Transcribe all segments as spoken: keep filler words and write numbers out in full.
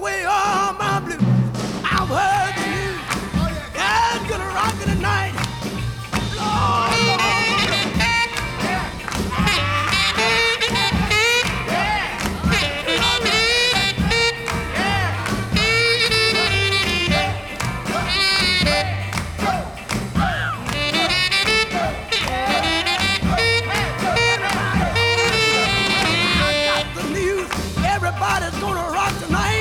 away all my blues. I've heard the news. Yeah, it's gonna rock it tonight. Lord, Lord. Everybody's gonna rock tonight.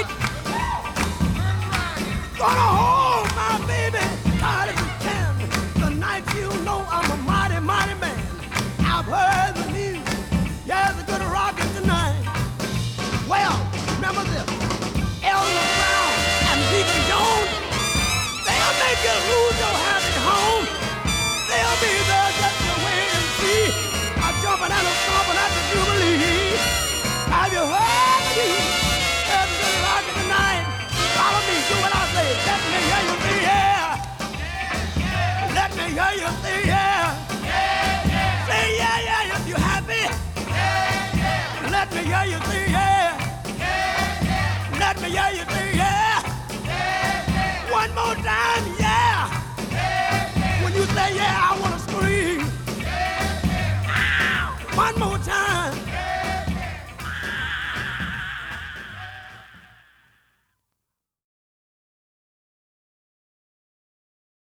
Gonna hold my baby tight as you can. Tonight you know I'm a mighty, mighty man. I've heard the news. Yeah, they're gonna rock it tonight. Well, remember this. Elmer Brown and Deacon Jones, they'll make you lose your happy home. They'll be there just to wait and see. I'm jumping and I'm stomping at the Jubilee. Have you heard the news? It's gonna rock it tonight. Follow me, do what I say. Let me hear you say yeah. Let me hear you say yeah. Say yeah, yeah, if you're happy. Let me hear you say